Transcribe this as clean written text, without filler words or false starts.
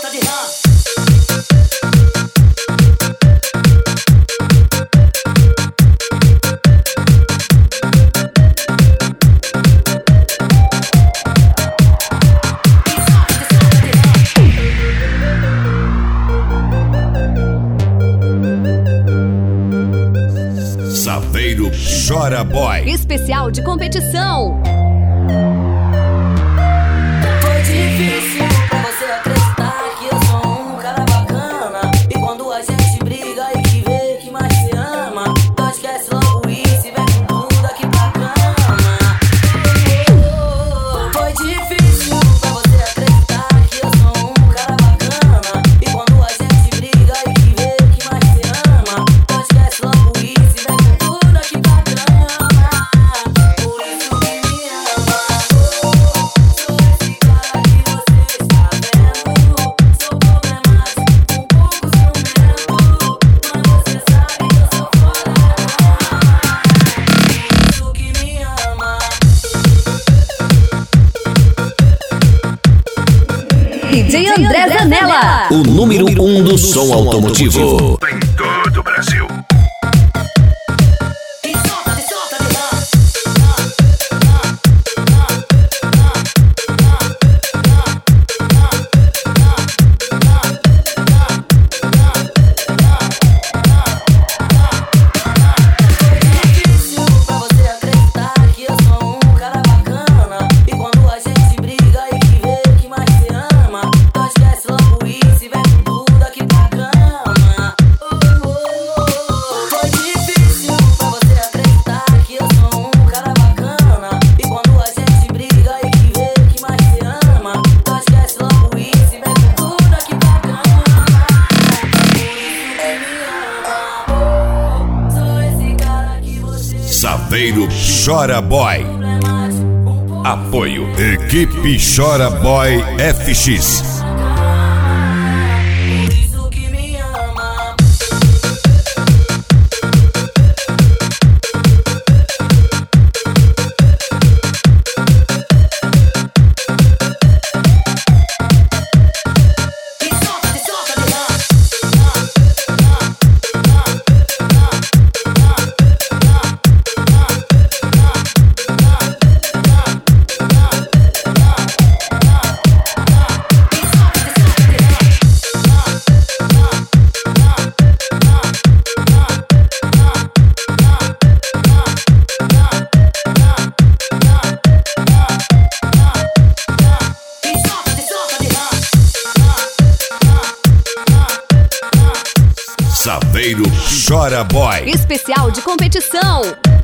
solta de rã. Saveiro Chora Boy. Especial de competição. Foi difícil pra você acreditar que eu sou um cara bacana. E quando a gente briga e que vê que mais se ama, então esquece logo isso e vem com tudo aqui pra cama. Foi difícil pra você acreditar que eu sou um cara bacana. E quando a gente briga e que vê que mais se ama, então esquece logo isso e vem com tudo aqui pra cama. Por isso que me ama. Sou esse cara que você está vendo. Sou problemático, um pouco ciumento, mas você sabe que eu sou foda. Por isso que me ama. DJ André Zanella. O número 1 do som automotivo. Em todo o Brasil. E solta de rã. Difícil pra você acreditar que eu sou um cara bacana. E quando a gente briga e que vê que mais se ama, então esquece logo isso e vem com tudo aqui pra cama. Foi difícil pra você acreditar que eu sou um cara bacana. E quando a gente briga e que vê que mais se ama, então esquece logo isso e vem com tudo aqui pra cama. Por isso que me ama. Sou esse cara que você Saveiro Chora Boy. Apoio Equipe Chora Boy FX. Por isso que me ama. E solta de rã. Saveiro Chora Boy. Especial de competição.